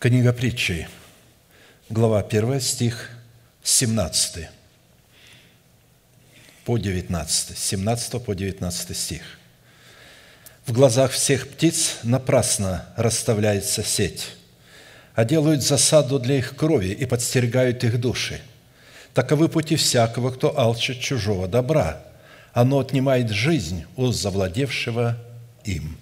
Книга Притчей, глава 1, стих 17 по 19, 17 по 19 стих. «В глазах всех птиц напрасно расставляется сеть, а делают засаду для их крови и подстерегают их души. Таковы пути всякого, кто алчит чужого добра. Оно отнимает жизнь у завладевшего им».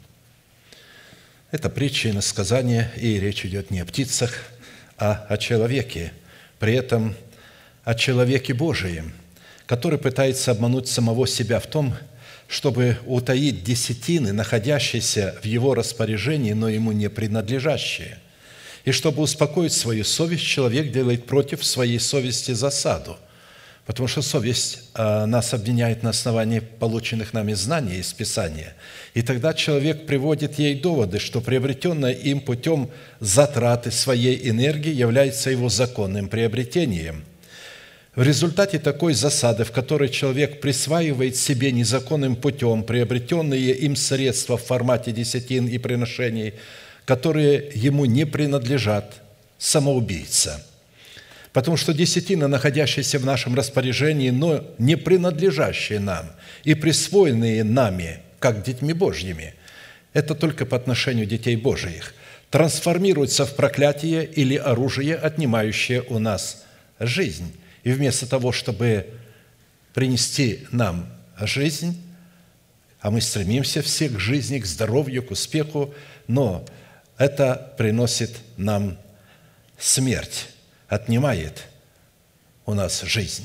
Это притча и иносказание, и речь идет не о птицах, а о человеке, при этом о человеке Божием, который пытается обмануть самого себя в том, чтобы утаить десятины, находящиеся в его распоряжении, но ему не принадлежащие. И чтобы успокоить свою совесть, человек делает против своей совести засаду, потому что совесть нас обвиняет на основании полученных нами знаний из Писания. И тогда человек приводит ей доводы, что приобретенное им путем затраты своей энергии является его законным приобретением. В результате такой засады, в которой человек присваивает себе незаконным путем приобретенные им средства в формате десятин и приношений, которые ему не принадлежат, самоубийца. Потому что десятины, находящиеся в нашем распоряжении, но не принадлежащие нам и присвоенные нами, как детьми Божьими, это только по отношению детей Божиих, трансформируются в проклятие или оружие, отнимающее у нас жизнь. И вместо того, чтобы принести нам жизнь, а мы стремимся все к жизни, к здоровью, к успеху, но это приносит нам смерть, отнимает у нас жизнь.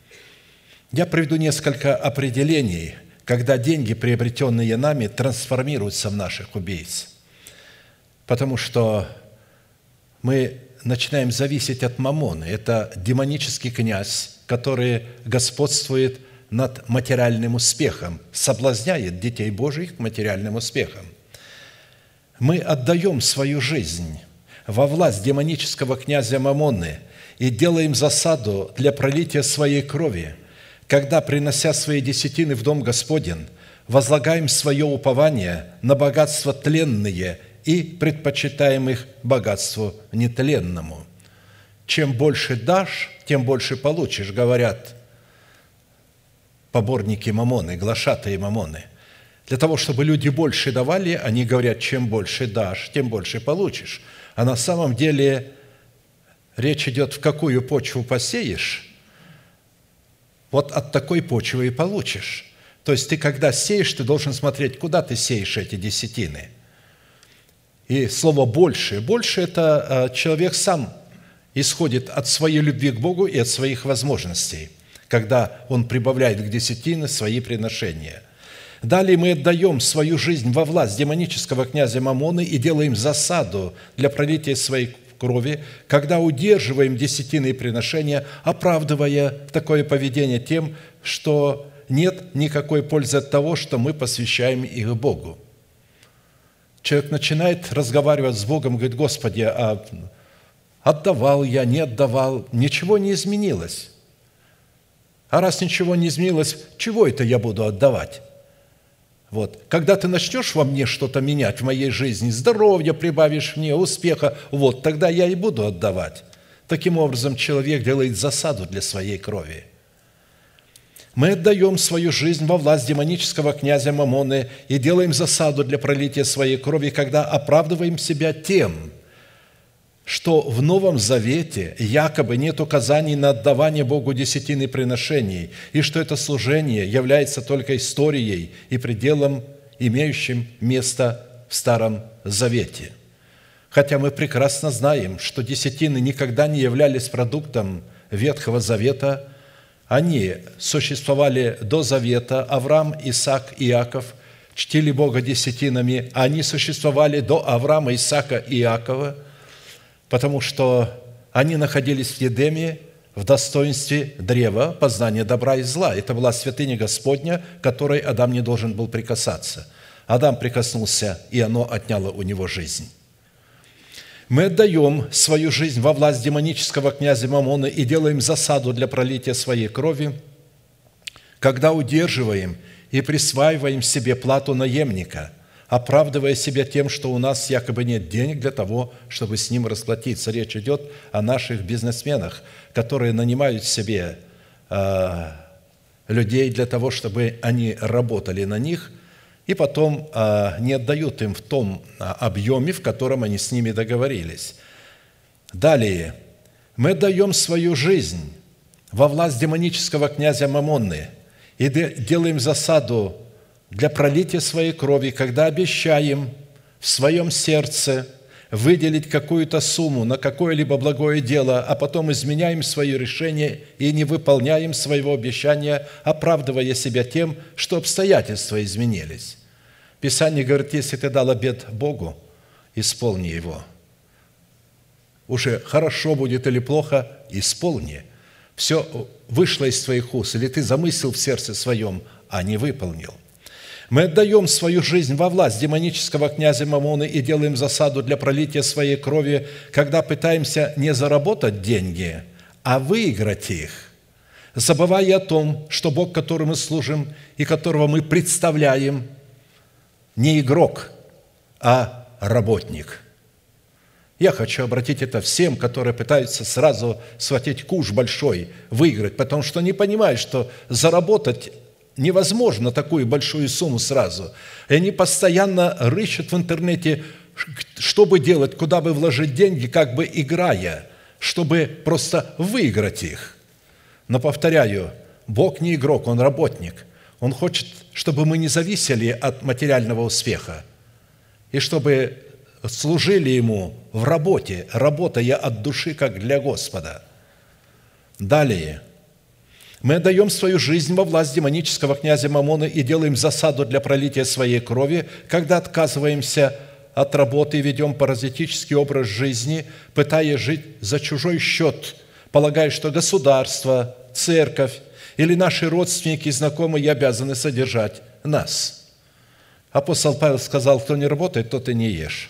Я приведу несколько определений, когда деньги, приобретенные нами, трансформируются в наших убийц. Потому что мы начинаем зависеть от маммоны. Это демонический князь, который господствует над материальным успехом, соблазняет детей Божьих к материальным успехам. Мы отдаем свою жизнь во власть демонического князя Маммоны и делаем засаду для пролития своей крови, когда, принося свои десятины в дом Господень, возлагаем свое упование на богатства тленные и предпочитаем их богатству нетленному. Чем больше дашь, тем больше получишь, говорят поборники Маммоны, глашатые Маммоны. Для того, чтобы люди больше давали, они говорят, чем больше дашь, тем больше получишь. А на самом деле речь идет, в какую почву посеешь, вот от такой почвы и получишь. То есть ты, когда сеешь, ты должен смотреть, куда ты сеешь эти десятины. И слово «больше». «Больше» – это человек сам исходит от своей любви к Богу и от своих возможностей, когда он прибавляет к десятине свои приношения. Далее мы отдаем свою жизнь во власть демонического князя Маммоны и делаем засаду для пролития своей крови, когда удерживаем десятины и приношения, оправдывая такое поведение тем, что нет никакой пользы от того, что мы посвящаем их Богу. Человек начинает разговаривать с Богом, говорит: «Господи, а отдавал я, не отдавал, ничего не изменилось. А раз ничего не изменилось, чего это я буду отдавать?» Вот. Когда ты начнешь во мне что-то менять в моей жизни, здоровья прибавишь мне, успеха, вот тогда я и буду отдавать. Таким образом, человек делает засаду для своей крови. Мы отдаем свою жизнь во власть демонического князя Маммоны и делаем засаду для пролития своей крови, когда оправдываем себя тем, что в Новом Завете якобы нет указаний на отдавание Богу десятины приношений, и что это служение является только историей и пределом, имеющим место в Старом Завете. Хотя мы прекрасно знаем, что десятины никогда не являлись продуктом Ветхого Завета, они существовали до Завета. Авраам, Исаак, Иаков чтили Бога десятинами, а они существовали до Авраама, Исаака и Иакова, потому что они находились в Едеме в достоинстве древа познания добра и зла. Это была святыня Господня, к которой Адам не должен был прикасаться. Адам прикоснулся, и оно отняло у него жизнь. Мы отдаем свою жизнь во власть демонического князя Маммоны и делаем засаду для пролития своей крови, когда удерживаем и присваиваем себе плату наемника, оправдывая себя тем, что у нас якобы нет денег для того, чтобы с ним расплатиться. Речь идет о наших бизнесменах, которые нанимают себе людей для того, чтобы они работали на них, и потом не отдают им в том объеме, в котором они с ними договорились. Далее. Мы даем свою жизнь во власть демонического князя Мамонны и делаем засаду для пролития своей крови, когда обещаем в своем сердце выделить какую-то сумму на какое-либо благое дело, а потом изменяем свое решение и не выполняем своего обещания, оправдывая себя тем, что обстоятельства изменились. Писание говорит, если ты дал обет Богу, исполни его. Уже хорошо будет или плохо, исполни. Все вышло из твоих уст, или ты замыслил в сердце своем, а не выполнил. Мы отдаем свою жизнь во власть демонического князя Мамоны и делаем засаду для пролития своей крови, когда пытаемся не заработать деньги, а выиграть их, забывая о том, что Бог, которому мы служим и которого мы представляем, не игрок, а работник. Я хочу обратить это всем, которые пытаются сразу схватить куш большой, выиграть, потому что не понимают, что заработать невозможно такую большую сумму сразу. И они постоянно рыщут в интернете, что бы делать, куда бы вложить деньги, как бы играя, чтобы просто выиграть их. Но, повторяю, Бог не игрок, Он работник. Он хочет, чтобы мы не зависели от материального успеха, и чтобы служили Ему в работе, работая от души, как для Господа. Далее. Мы отдаем свою жизнь во власть демонического князя Мамоны и делаем засаду для пролития своей крови, когда отказываемся от работы и ведем паразитический образ жизни, пытаясь жить за чужой счет, полагая, что государство, церковь или наши родственники и знакомые обязаны содержать нас. Апостол Павел сказал, кто не работает, тот и не ешь.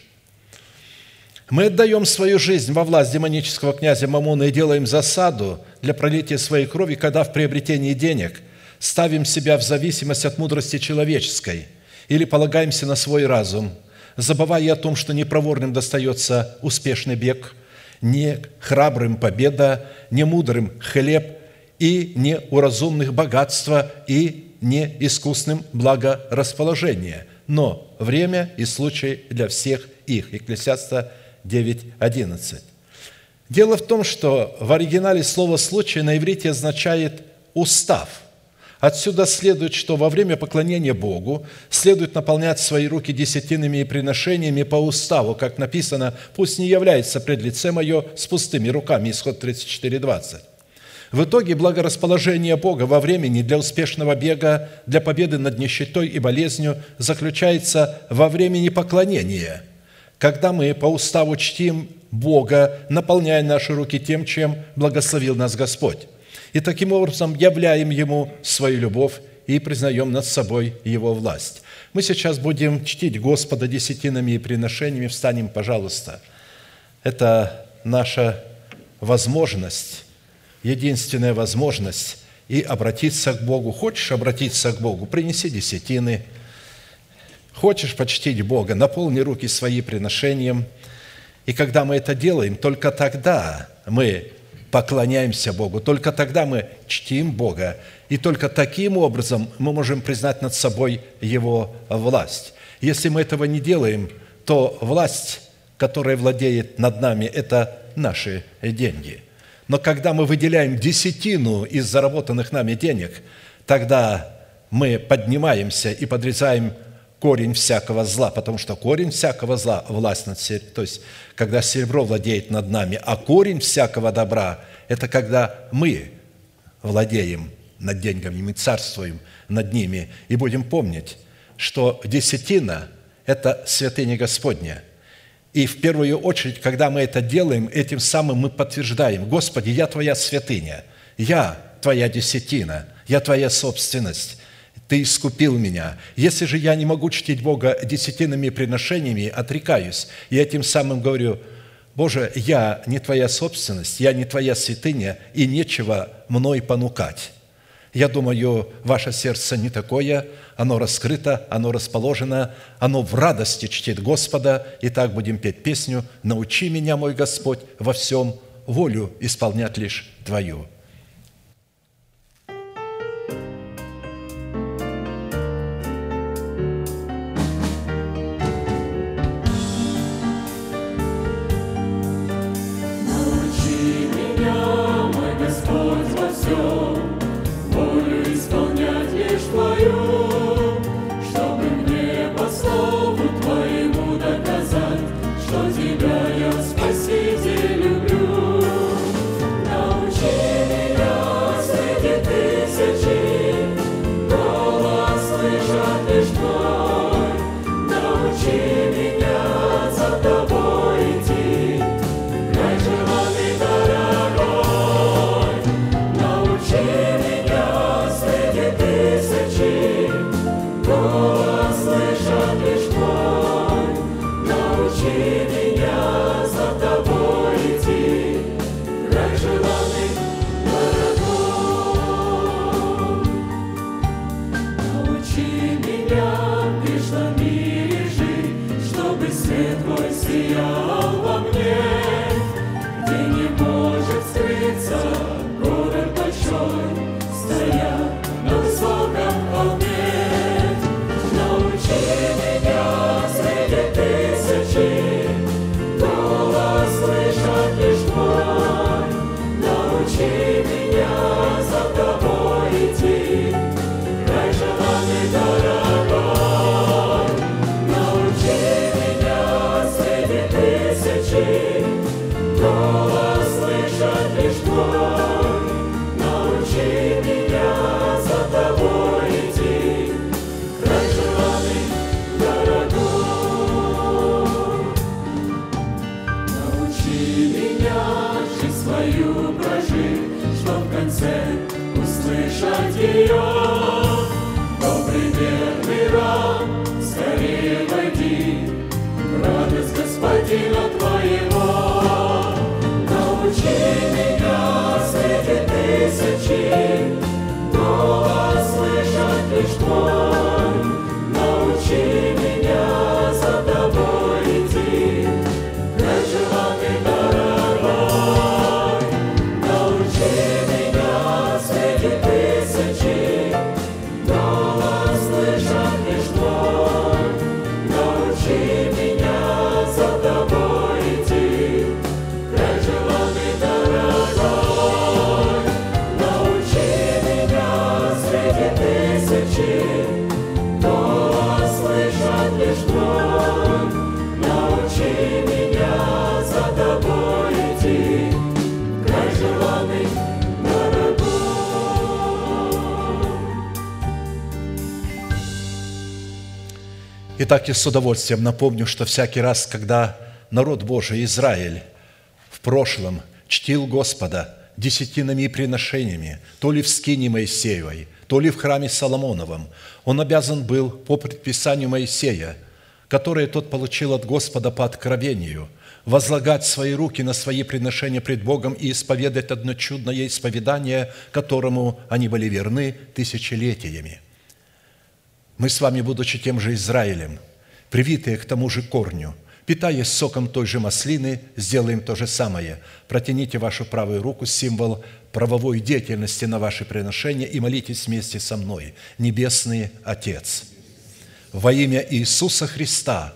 Мы отдаем свою жизнь во власть демонического князя Мамоны и делаем засаду для пролития своей крови, когда в приобретении денег ставим себя в зависимость от мудрости человеческой или полагаемся на свой разум, забывая о том, что не проворным достается успешный бег, не храбрым победа, не мудрым хлеб и не у разумных богатство и не искусным благорасположение, но время и случай для всех их. Екклесиаста 9:11. Дело в том, что в оригинале слово «случай» на иврите означает «устав». Отсюда следует, что во время поклонения Богу следует наполнять свои руки десятинными и приношениями по уставу, как написано, «Пусть не является пред лице мое с пустыми руками» Исход 34:20. В итоге благорасположение Бога во времени для успешного бега, для победы над нищетой и болезнью заключается во времени поклонения, когда мы по уставу чтим Бога, наполняя наши руки тем, чем благословил нас Господь. И таким образом являем Ему свою любовь и признаем над собой Его власть. Мы сейчас будем чтить Господа десятинами и приношениями. Встанем, пожалуйста. Это наша возможность, единственная возможность и обратиться к Богу. Хочешь обратиться к Богу? Принеси десятины. Хочешь почтить Бога? Наполни руки свои приношением. И когда мы это делаем, только тогда мы поклоняемся Богу, только тогда мы чтим Бога, и только таким образом мы можем признать над собой Его власть. Если мы этого не делаем, то власть, которая владеет над нами, это наши деньги. Но когда мы выделяем десятину из заработанных нами денег, тогда мы поднимаемся и подрезаем корень всякого зла, потому что корень всякого зла – власть над серебром. То есть, когда серебро владеет над нами, а корень всякого добра – это когда мы владеем над деньгами, мы царствуем над ними. И будем помнить, что десятина – это святыня Господня. И в первую очередь, когда мы это делаем, этим самым мы подтверждаем: «Господи, я Твоя святыня, я Твоя десятина, я Твоя собственность». Ты искупил меня. Если же я не могу чтить Бога десятинными приношениями, отрекаюсь. И этим самым говорю: Боже, я не Твоя собственность, я не Твоя святыня, и нечего мной понукать. Я думаю, ваше сердце не такое, оно раскрыто, оно расположено, оно в радости чтит Господа. Итак, будем петь песню «Научи меня, мой Господь, во всем волю исполнять лишь Твою». Итак, я с удовольствием напомню, что всякий раз, когда народ Божий, Израиль, в прошлом чтил Господа десятинами и приношениями, то ли в скинии Моисеевой, то ли в храме Соломоновом, он обязан был по предписанию Моисея, которое тот получил от Господа по откровению, возлагать свои руки на свои приношения пред Богом и исповедать одно чудное исповедание, которому они были верны тысячелетиями. Мы с вами, будучи тем же Израилем, привитые к тому же корню, питаясь соком той же маслины, сделаем то же самое. Протяните вашу правую руку, символ правовой деятельности на ваши приношения, и молитесь вместе со мной. Небесный Отец, во имя Иисуса Христа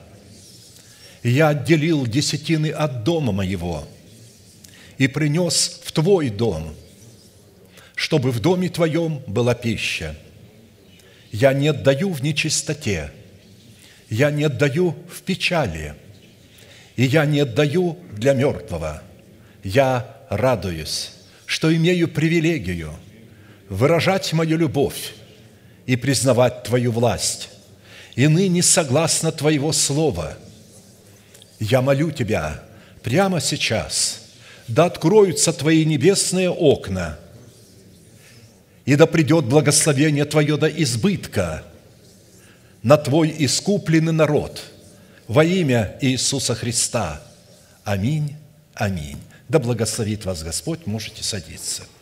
я отделил десятины от дома моего и принес в Твой дом, чтобы в доме Твоем была пища. Я не отдаю в нечистоте, я не отдаю в печали, и я не отдаю для мертвого. Я радуюсь, что имею привилегию выражать мою любовь и признавать Твою власть, и ныне согласно Твоего слова. Я молю Тебя прямо сейчас, да откроются Твои небесные окна, и да придет благословение Твое до избытка на Твой искупленный народ во имя Иисуса Христа. Аминь. Аминь. Да благословит вас Господь. Можете садиться.